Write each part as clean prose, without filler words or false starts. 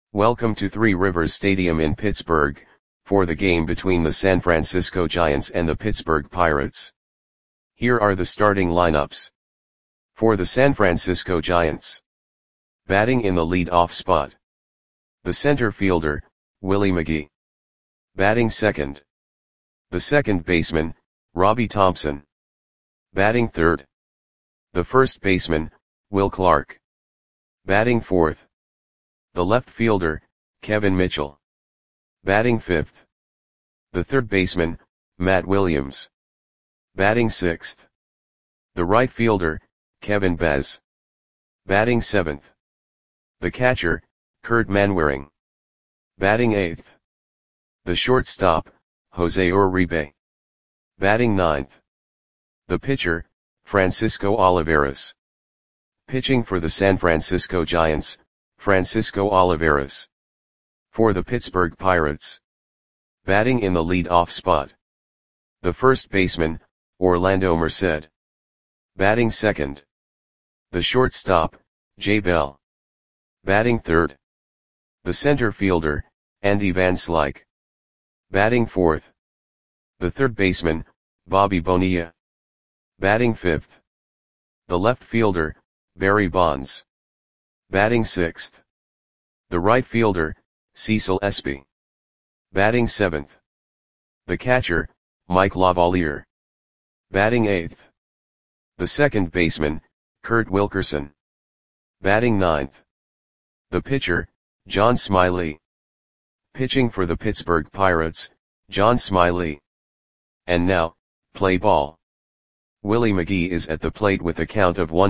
Welcome to Three Rivers Stadium in Pittsburgh, for the game between the San Francisco Giants and the Pittsburgh Pirates. Here are the starting lineups. For the San Francisco Giants. Batting in the lead-off spot. The center fielder, Willie McGee. Batting second. The second baseman, Robbie Thompson. Batting third. The first baseman, Will Clark. Batting fourth. The left fielder, Kevin Mitchell. Batting fifth. The third baseman, Matt Williams. Batting sixth. The right fielder, Kevin Baez. Batting seventh. The catcher, Kurt Manwaring. Batting eighth. The shortstop, Jose Uribe. Batting ninth. The pitcher, Francisco Olivares. Pitching for the San Francisco Giants, Francisco Olivares. For the Pittsburgh Pirates. Batting in the lead-off spot. The first baseman, Orlando Merced. Batting second. The shortstop, Jay Bell. Batting third. The center fielder, Andy Van Slyke. Batting fourth. The third baseman, Bobby Bonilla. Batting fifth. The left fielder, Barry Bonds. Batting sixth. The right fielder, Cecil Espy. Batting seventh. The catcher, Mike Lavalier. Batting eighth. The second baseman, Kurt Wilkerson. Batting ninth. The pitcher, John Smiley. Pitching for the Pittsburgh Pirates, John Smiley. And now, play ball. Willie McGee is at the plate with a count of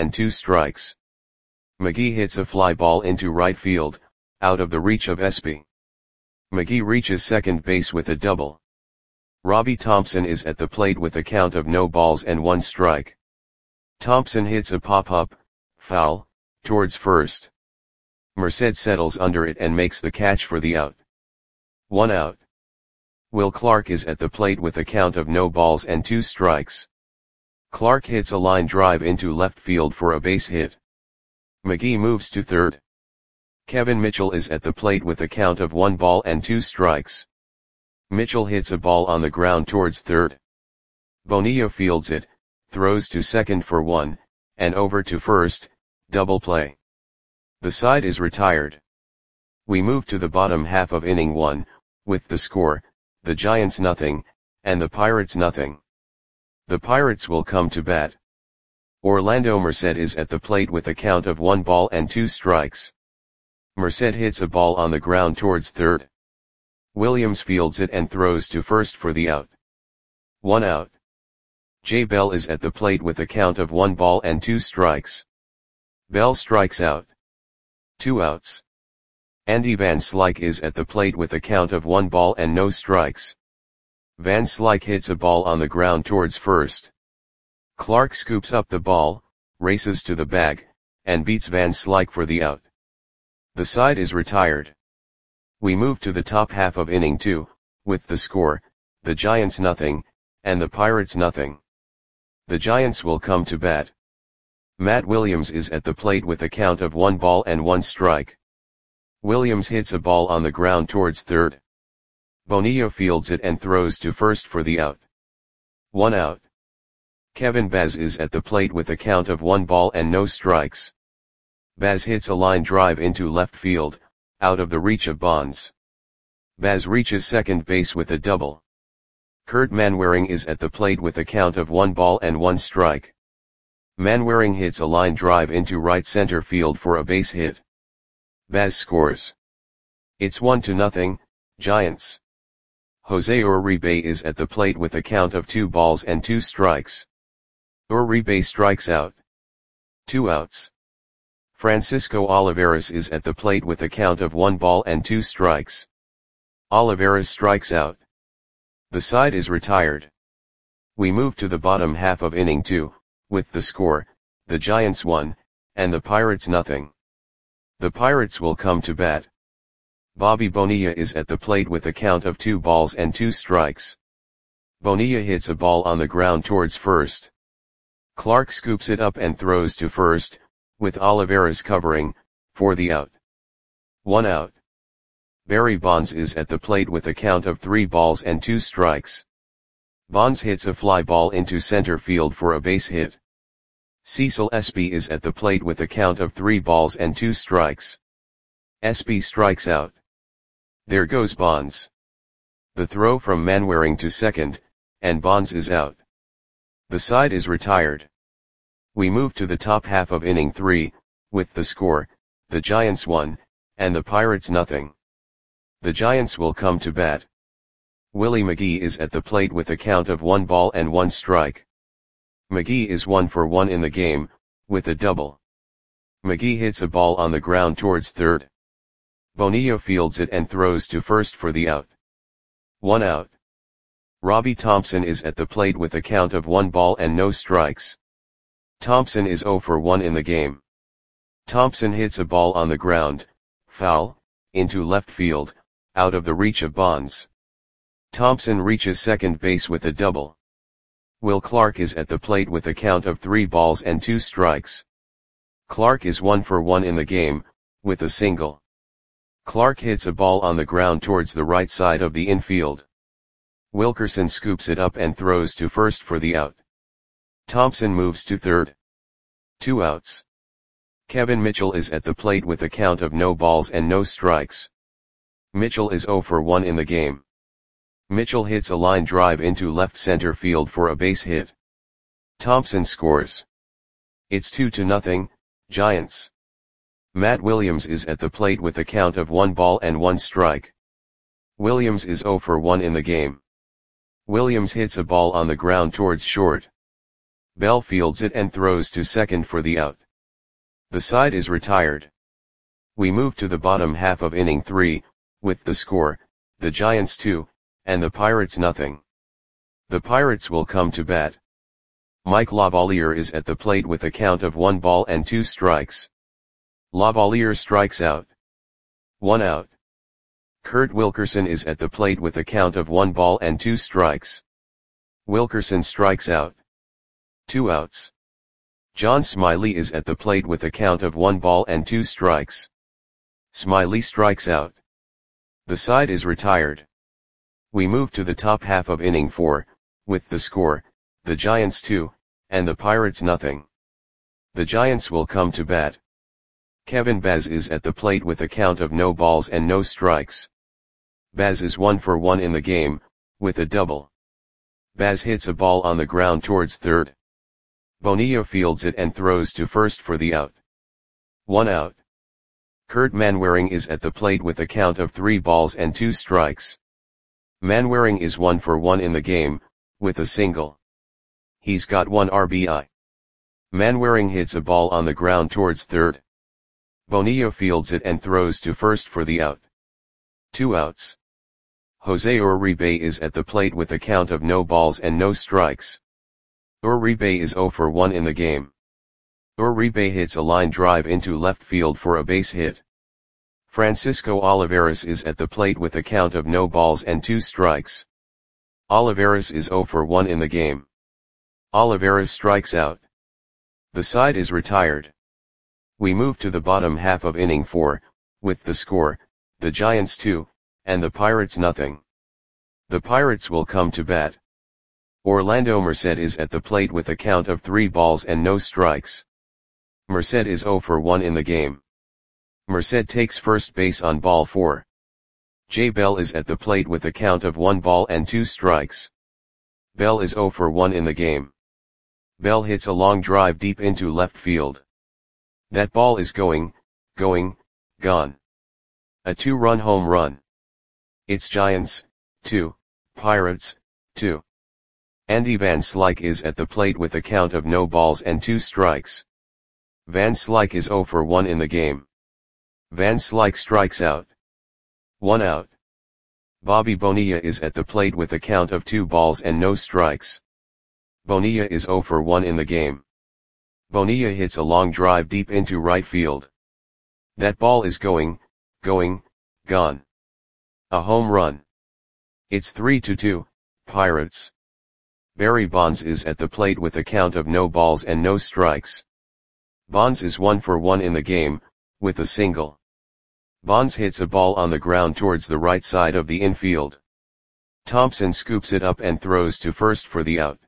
1-2. McGee hits a fly ball into right field, out of the reach of Espy. McGee reaches second base with a double. Robbie Thompson is at the plate with a count of 0-1. Thompson hits a pop-up, foul, towards first. Merced settles under it and makes the catch for the out. 1 out. Will Clark is at the plate with a count of 0-2. Clark hits a line drive into left field for a base hit. McGee moves to third. Kevin Mitchell is at the plate with a count of 1-2. Mitchell hits a ball on the ground towards third. Bonilla fields it, throws to second for 1, and over to first, double play. The side is retired. We move to the bottom half of inning 1, with the score, the Giants nothing, and the Pirates nothing. The Pirates will come to bat. Orlando Merced is at the plate with a count of 1-2. Merced hits a ball on the ground towards third. Williams fields it and throws to first for the out. 1 out. Jay Bell is at the plate with a count of 1-2. Bell strikes out. 2 outs. Andy Van Slyke is at the plate with a count of 1-0. Van Slyke hits a ball on the ground towards first. Clark scoops up the ball, races to the bag, and beats Van Slyke for the out. The side is retired. We move to the top half of inning 2, with the score, the Giants nothing, and the Pirates nothing. The Giants will come to bat. Matt Williams is at the plate with a count of 1-1. Williams hits a ball on the ground towards third. Bonilla fields it and throws to first for the out. 1 out. Kevin Baez is at the plate with a count of 1-0. Baez hits a line drive into left field, out of the reach of Bonds. Baez reaches second base with a double. Kurt Manwaring is at the plate with a count of 1-1. Manwaring hits a line drive into right center field for a base hit. Baez scores. It's 1-0, Giants. Jose Uribe is at the plate with a count of 2-2. Uribe strikes out. 2 outs. Francisco Olivares is at the plate with a count of 1-2. Olivares strikes out. The side is retired. We move to the bottom half of inning 2, with the score, the Giants 1, and the Pirates nothing. The Pirates will come to bat. Bobby Bonilla is at the plate with a count of 2-2. Bonilla hits a ball on the ground towards first. Clark scoops it up and throws to first, with Olivares covering, for the out. 1 out. Barry Bonds is at the plate with a count of 3 balls and 2 strikes. Bonds hits a fly ball into center field for a base hit. Cecil Espy is at the plate with a count of 3 balls and 2 strikes. Espy strikes out. There goes Bonds. The throw from Manwaring to second, and Bonds is out. The side is retired. We move to the top half of inning 3, with the score, the Giants 1, and the Pirates nothing. The Giants will come to bat. Willie McGee is at the plate with a count of 1 ball and 1 strike. McGee is 1 for 1 in the game, with a double. McGee hits a ball on the ground towards third. Bonilla fields it and throws to first for the out. 1 out. Robbie Thompson is at the plate with a count of 1 ball and no strikes. Thompson is 0 for 1 in the game. Thompson hits a ball on the ground, foul, into left field, out of the reach of Bonds. Thompson reaches second base with a double. Will Clark is at the plate with a count of 3 balls and 2 strikes. Clark is 1 for 1 in the game, with a single. Clark hits a ball on the ground towards the right side of the infield. Wilkerson scoops it up and throws to first for the out. Thompson moves to third. 2 outs. Kevin Mitchell is at the plate with a count of no balls and no strikes. Mitchell is 0 for 1 in the game. Mitchell hits a line drive into left center field for a base hit. Thompson scores. It's 2-0, Giants. Matt Williams is at the plate with a count of 1 ball and 1 strike. Williams is 0 for 1 in the game. Williams hits a ball on the ground towards short. Bell fields it and throws to second for the out. The side is retired. We move to the bottom half of inning 3, with the score, the Giants 2, and the Pirates nothing. The Pirates will come to bat. Mike Lavalier is at the plate with a count of 1 ball and 2 strikes. Lavalier strikes out. 1 out. Kurt Wilkerson is at the plate with a count of 1 ball and 2 strikes. Wilkerson strikes out. 2 outs. John Smiley is at the plate with a count of 1 ball and 2 strikes. Smiley strikes out. The side is retired. We move to the top half of inning 4, with the score, the Giants 2, and the Pirates nothing. The Giants will come to bat. Kevin Baz is at the plate with a count of no balls and no strikes. Baz is 1 for 1 in the game, with a double. Baz hits a ball on the ground towards third. Bonilla fields it and throws to first for the out. 1 out. Kurt Manwaring is at the plate with a count of 3 balls and 2 strikes. Manwaring is 1 for 1 in the game, with a single. He's got 1 RBI. Manwaring hits a ball on the ground towards third. Bonilla fields it and throws to first for the out. 2 outs. Jose Uribe is at the plate with a count of no balls and no strikes. Uribe is 0 for 1 in the game. Uribe hits a line drive into left field for a base hit. Francisco Olivares is at the plate with a count of no balls and 2 strikes. Olivares is 0 for 1 in the game. Olivares strikes out. The side is retired. We move to the bottom half of inning 4, with the score, the Giants 2, and the Pirates nothing. The Pirates will come to bat. Orlando Merced is at the plate with a count of 3 balls and no strikes. Merced is 0 for 1 in the game. Merced takes first base on ball 4. Jay Bell is at the plate with a count of 1 ball and 2 strikes. Bell is 0 for 1 in the game. Bell hits a long drive deep into left field. That ball is going, gone. A 2-run home run. It's Giants, 2, Pirates, 2. Andy Van Slyke is at the plate with a count of no balls and 2 strikes. Van Slyke is 0 for 1 in the game. Van Slyke strikes out. 1 out. Bobby Bonilla is at the plate with a count of 2 balls and no strikes. Bonilla is 0 for 1 in the game. Bonilla hits a long drive deep into right field. That ball is going, gone. A home run. It's 3-2, Pirates. Barry Bonds is at the plate with a count of no balls and no strikes. Bonds is 1 for 1 in the game, with a single. Bonds hits a ball on the ground towards the right side of the infield. Thompson scoops it up and throws to first for the out.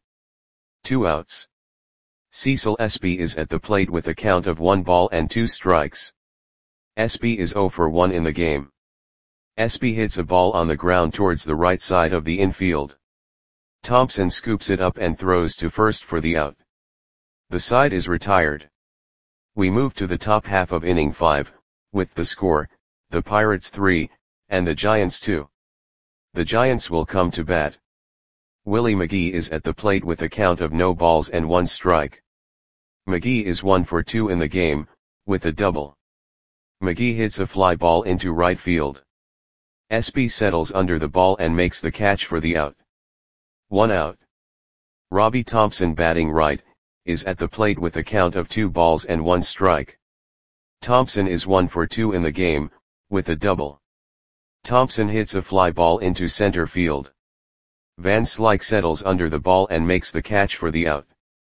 2 outs. Cecil Espy is at the plate with a count of 1 ball and 2 strikes. Espy is 0 for 1 in the game. Espy hits a ball on the ground towards the right side of the infield. Thompson scoops it up and throws to first for the out. The side is retired. We move to the top half of inning 5, with the score, the Pirates 3, and the Giants 2. The Giants will come to bat. Willie McGee is at the plate with a count of no balls and 1 strike. McGee is 1 for 2 in the game, with a double. McGee hits a fly ball into right field. Espy settles under the ball and makes the catch for the out. 1 out. Robbie Thompson, batting right, is at the plate with a count of 2 balls and 1 strike. Thompson is 1 for 2 in the game, with a double. Thompson hits a fly ball into center field. Van Slyke settles under the ball and makes the catch for the out.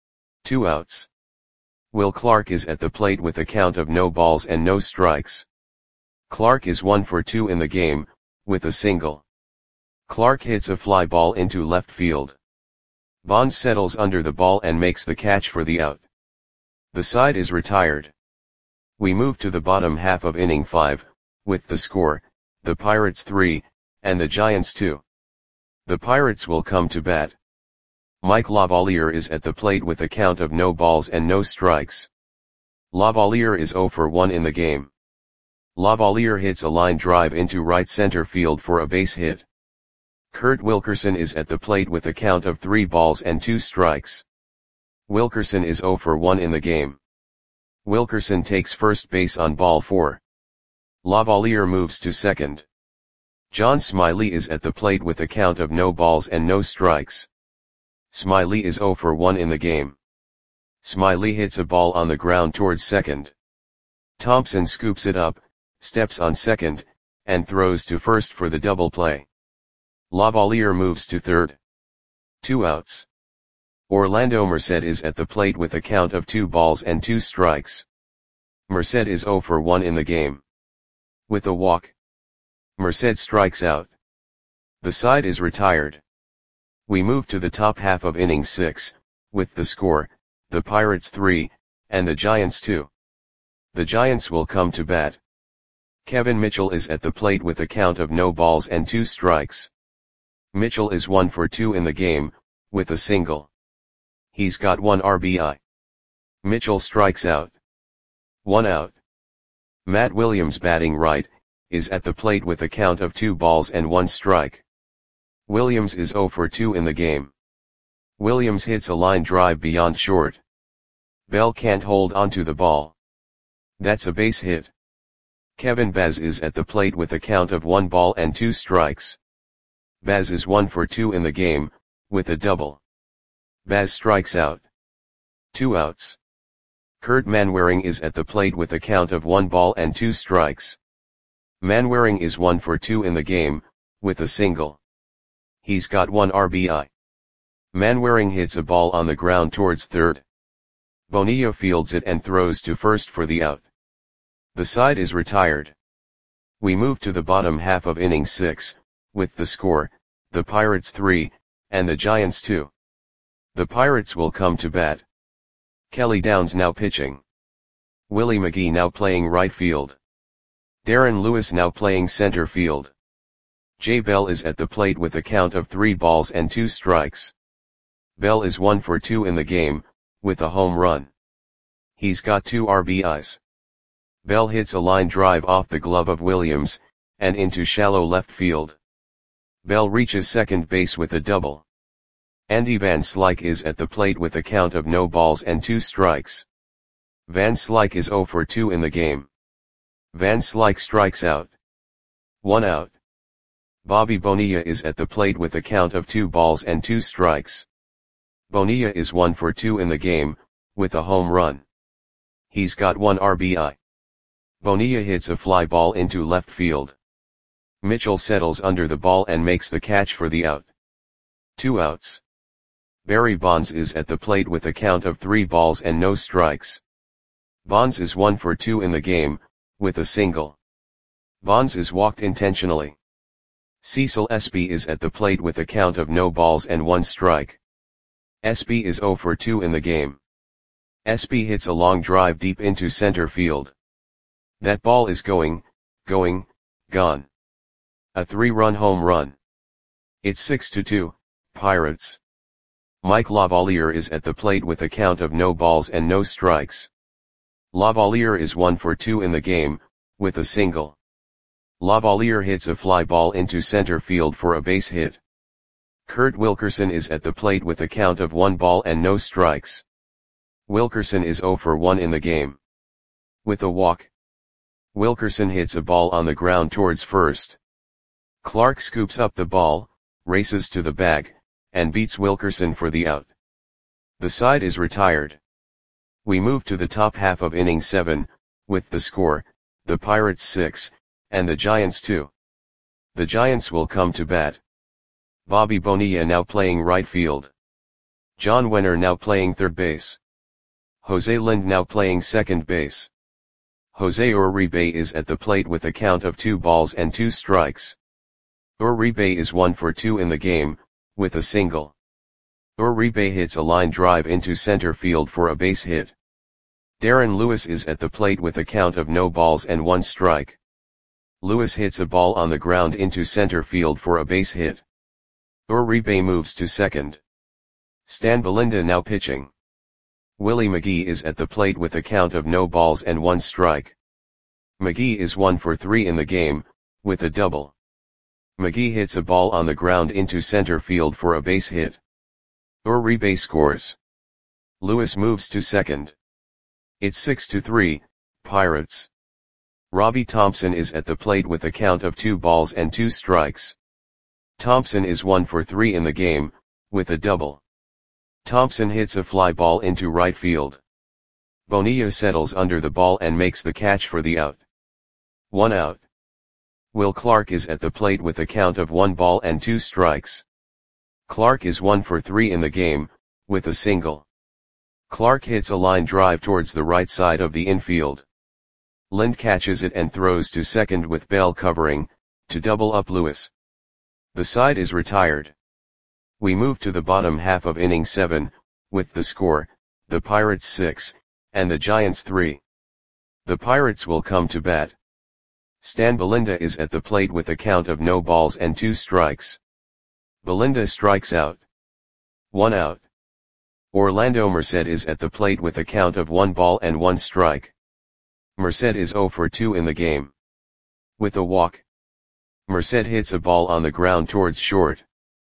2 outs. Will Clark is at the plate with a count of no balls and no strikes. Clark is 1 for 2 in the game, with a single. Clark hits a fly ball into left field. Bonds settles under the ball and makes the catch for the out. The side is retired. We move to the bottom half of inning 5, with the score, the Pirates 3, and the Giants 2. The Pirates will come to bat. Mike Lavalier is at the plate with a count of no balls and no strikes. Lavalier is 0 for 1 in the game. Lavalier hits a line drive into right center field for a base hit. Kurt Wilkerson is at the plate with a count of 3 balls and 2 strikes. Wilkerson is 0 for 1 in the game. Wilkerson takes first base on ball 4. Lavalier moves to second. John Smiley is at the plate with a count of no balls and no strikes. Smiley is 0 for 1 in the game. Smiley hits a ball on the ground towards second. Thompson scoops it up, steps on second, and throws to first for the double play. Lavalier moves to third. 2 outs. Orlando Merced is at the plate with a count of 2 balls and 2 strikes. Merced is 0 for 1 in the game. With a walk, Merced strikes out. The side is retired. We move to the top half of inning 6, with the score, the Pirates 3, and the Giants 2. The Giants will come to bat. Kevin Mitchell is at the plate with a count of no balls and 2 strikes. Mitchell is 1 for 2 in the game, with a single. He's got 1 RBI. Mitchell strikes out. 1 out. Matt Williams, batting right, is at the plate with a count of 2 balls and 1 strike. Williams is 0 for 2 in the game. Williams hits a line drive beyond short. Bell can't hold onto the ball. That's a base hit. Kevin Baz is at the plate with a count of 1 ball and 2 strikes. Baz is 1 for 2 in the game, with a double. Baz strikes out. 2 outs. Kurt Manwaring is at the plate with a count of 1 ball and 2 strikes. Manwaring is 1 for 2 in the game, with a single. He's got 1 RBI. Manwaring hits a ball on the ground towards third. Bonilla fields it and throws to first for the out. The side is retired. We move to the bottom half of inning 6, with the score, the Pirates 3, and the Giants 2. The Pirates will come to bat. Kelly Downs now pitching. Willie McGee now playing right field. Darren Lewis now playing center field. Jay Bell is at the plate with a count of 3 balls and 2 strikes. Bell is 1 for 2 in the game, with a home run. He's got 2 RBIs. Bell hits a line drive off the glove of Williams, and into shallow left field. Bell reaches second base with a double. Andy Van Slyke is at the plate with a count of no balls and 2 strikes. Van Slyke is 0 for 2 in the game. Van Slyke strikes out. 1 out. Bobby Bonilla is at the plate with a count of 2 balls and 2 strikes. Bonilla is 1 for 2 in the game, with a home run. He's got 1 RBI. Bonilla hits a fly ball into left field. Mitchell settles under the ball and makes the catch for the out. 2 outs. Barry Bonds is at the plate with a count of 3 balls and no strikes. Bonds is 1 for 2 in the game, with a single. Bonds is walked intentionally. Cecil Espy is at the plate with a count of no balls and 1 strike. Espy is 0 for 2 in the game. Espy hits a long drive deep into center field. That ball is going, gone. A 3-run home run. It's 6-2, Pirates. Mike Lavalier is at the plate with a count of no balls and no strikes. Lavalier is 1 for 2 in the game, with a single. Lavalier hits a fly ball into center field for a base hit. Kurt Wilkerson is at the plate with a count of 1 ball and no strikes. Wilkerson is 0 for 1 in the game. With a walk. Wilkerson hits a ball on the ground towards first. Clark scoops up the ball, races to the bag, and beats Wilkerson for the out. The side is retired. We move to the top half of inning 7, with the score, the Pirates 6, and the Giants 2. The Giants will come to bat. Bobby Bonilla now playing right field. John Wenner now playing third base. Jose Lind now playing second base. Jose Uribe is at the plate with a count of 2 balls and 2 strikes. Uribe is 1 for 2 in the game, with a single. Uribe hits a line drive into center field for a base hit. Darren Lewis is at the plate with a count of no balls and 1 strike. Lewis hits a ball on the ground into center field for a base hit. Uribe moves to second. Stan Belinda now pitching. Willie McGee is at the plate with a count of no balls and 1 strike. McGee is 1 for 3 in the game, with a double. McGee hits a ball on the ground into center field for a base hit. Uribe scores. Lewis moves to second. It's 6-3, Pirates. Robbie Thompson is at the plate with a count of 2 balls and 2 strikes. Thompson is 1 for 3 in the game, with a double. Thompson hits a fly ball into right field. Bonilla settles under the ball and makes the catch for the out. 1 out. Will Clark is at the plate with a count of 1 ball and 2 strikes. Clark is 1 for 3 in the game, with a single. Clark hits a line drive towards the right side of the infield. Lind catches it and throws to second with Bell covering, to double up Lewis. The side is retired. We move to the bottom half of inning 7, with the score, the Pirates 6, and the Giants 3. The Pirates will come to bat. Stan Belinda is at the plate with a count of no balls and 2 strikes. Belinda strikes out. 1 out. Orlando Merced is at the plate with a count of 1 ball and 1 strike. Merced is 0 for 2 in the game. With a walk. Merced hits a ball on the ground towards short.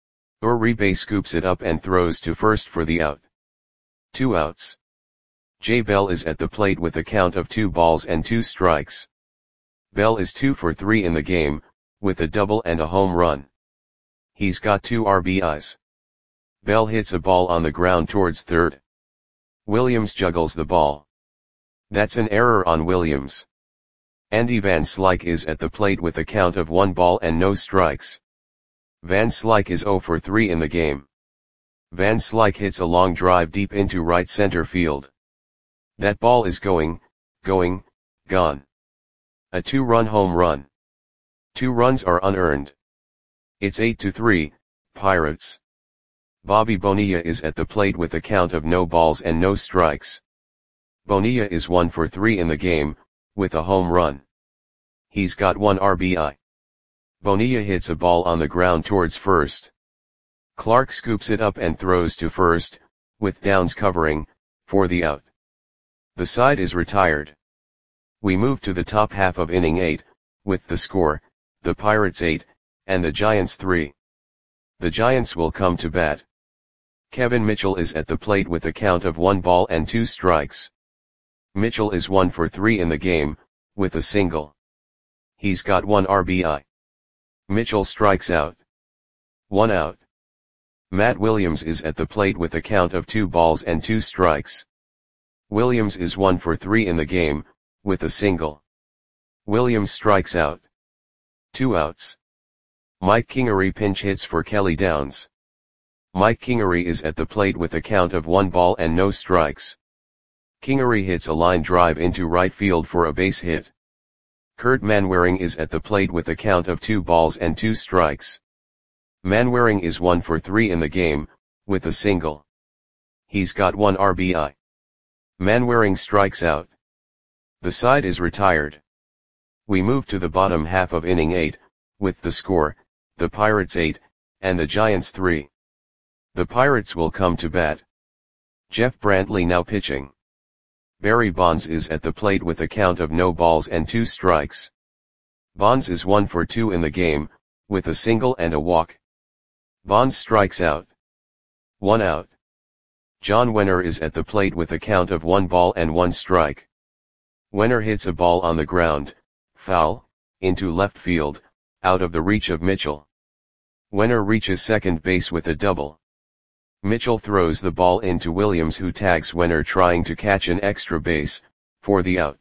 Uribe scoops it up and throws to first for the out. 2 outs. Jay Bell is at the plate with a count of 2 balls and 2 strikes. Bell is 2 for 3 in the game, with a double and a home run. He's got 2 RBIs. Bell hits a ball on the ground towards third. Williams juggles the ball. That's an error on Williams. Andy Van Slyke is at the plate with a count of 1 ball and no strikes. Van Slyke is 0 for 3 in the game. Van Slyke hits a long drive deep into right center field. That ball is going, gone. A 2-run home run. 2 runs are unearned. It's 8-3, Pirates. Bobby Bonilla is at the plate with a count of no balls and no strikes. Bonilla is 1 for 3 in the game, with a home run. He's got 1 RBI. Bonilla hits a ball on the ground towards first. Clark scoops it up and throws to first, with Downs covering, for the out. The side is retired. We move to the top half of inning 8, with the score, the Pirates 8, and the Giants 3. The Giants will come to bat. Kevin Mitchell is at the plate with a count of 1 ball and 2 strikes. Mitchell is 1 for 3 in the game, with a single. He's got 1 RBI. Mitchell strikes out. 1 out. Matt Williams is at the plate with a count of 2 balls and 2 strikes. Williams is 1 for 3 in the game, with a single. Williams strikes out. 2 outs. Mike Kingery pinch hits for Kelly Downs. Mike Kingery is at the plate with a count of 1 ball and no strikes. Kingery hits a line drive into right field for a base hit. Kurt Manwaring is at the plate with a count of 2 balls and 2 strikes. Manwaring is 1 for 3 in the game, with a single. He's got 1 RBI. Manwaring strikes out. The side is retired. We move to the bottom half of inning 8, with the score, the Pirates 8, and the Giants 3. The Pirates will come to bat. Jeff Brantley now pitching. Barry Bonds is at the plate with a count of no balls and 2 strikes. Bonds is 1 for 2 in the game, with a single and a walk. Bonds strikes out. 1 out. John Wenner is at the plate with a count of 1 ball and 1 strike. Wenner hits a ball on the ground, foul, into left field, out of the reach of Mitchell. Wenner reaches second base with a double. Mitchell throws the ball into Williams, who tags Wenner trying to catch an extra base, for the out.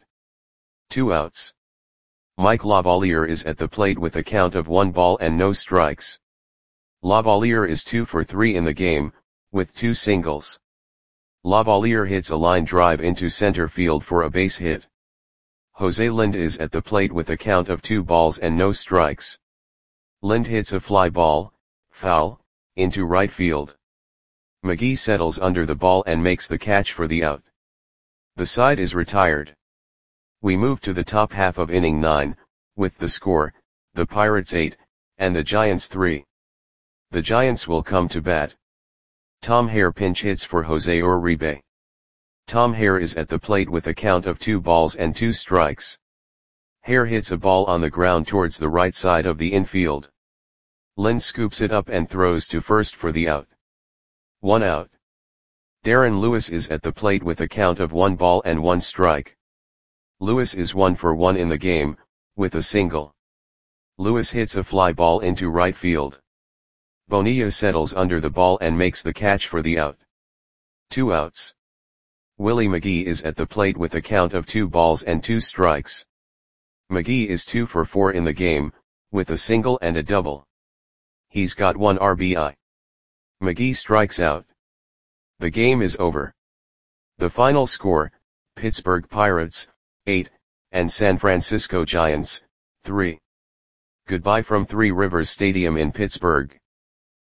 2 outs. Mike Lavalier is at the plate with a count of 1 ball and no strikes. Lavalier is 2 for 3 in the game, with 2 singles. Lavalier hits a line drive into center field for a base hit. Jose Lind is at the plate with a count of 2 balls and no strikes. Lind hits a fly ball, foul, into right field. McGee settles under the ball and makes the catch for the out. The side is retired. We move to the top half of inning 9, with the score, the Pirates 8, and the Giants 3. The Giants will come to bat. Tom Hare pinch hits for Jose Uribe. Tom Hare is at the plate with a count of 2 balls and 2 strikes. Hare hits a ball on the ground towards the right side of the infield. Lind scoops it up and throws to first for the out. 1 out. Darren Lewis is at the plate with a count of 1 ball and 1 strike. Lewis is 1 for 1 in the game, with a single. Lewis hits a fly ball into right field. Bonilla settles under the ball and makes the catch for the out. 2 outs. Willie McGee is at the plate with a count of 2 balls and 2 strikes. McGee is 2 for 4 in the game, with a single and a double. He's got 1 RBI. McGee strikes out. The game is over. The final score, Pittsburgh Pirates, 8, and San Francisco Giants, 3. Goodbye from Three Rivers Stadium in Pittsburgh.